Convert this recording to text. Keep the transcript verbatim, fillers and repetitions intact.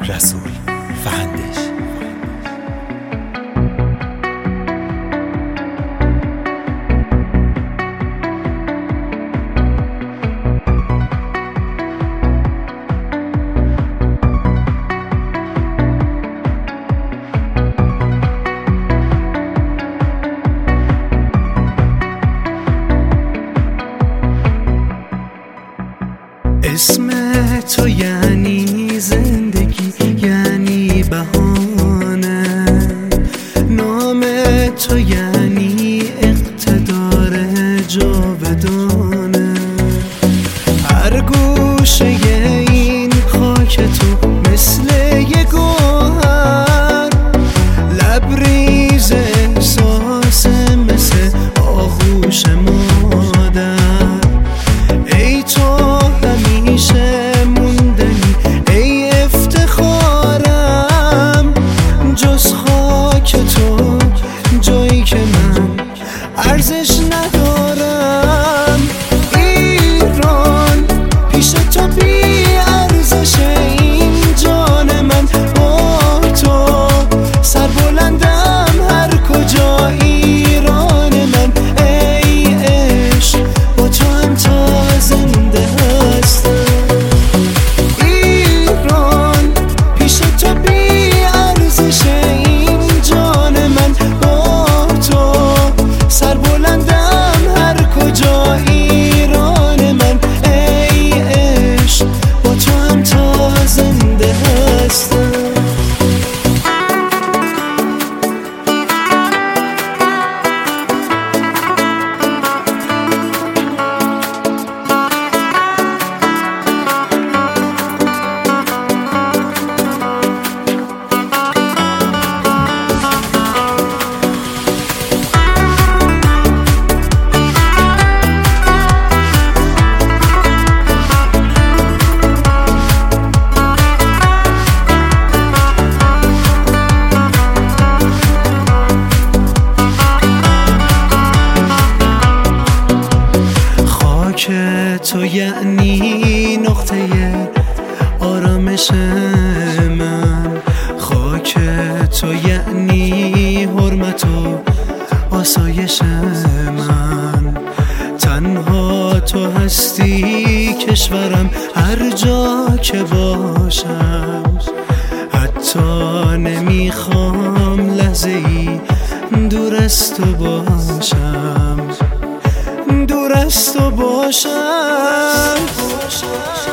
رسول فهندش. اسم تو یعنی زندگی، یعنی بهانه. نام تو یعنی اقتدار جاودانه. هر گوشه این خاک تو مثل یه گوهر، لبریز احساس مثل آغوش مادر. ای تو همیشه موندنی، ای افتخارم، جز خاک تو جایی که من ارزش ندارم. ایران پیش تو بی ارزشه، این جان من با تو سر بلندم هر کجا. ایران من ای عشق با تو هم تا زنده هستم. ایران پیش تو بی ارزشه، این جان من با تو سر بلندم هر کجا. ایران من ای عشق با تو هم تا زنده هستم. تو یعنی نقطه آرامش من. خاک تو یعنی حرمت و آسایش من. تنها تو هستی کشورم هر جا که باشم. حتی نمیخوام لحظه ای دور از تو باشم، دور از تو باشم.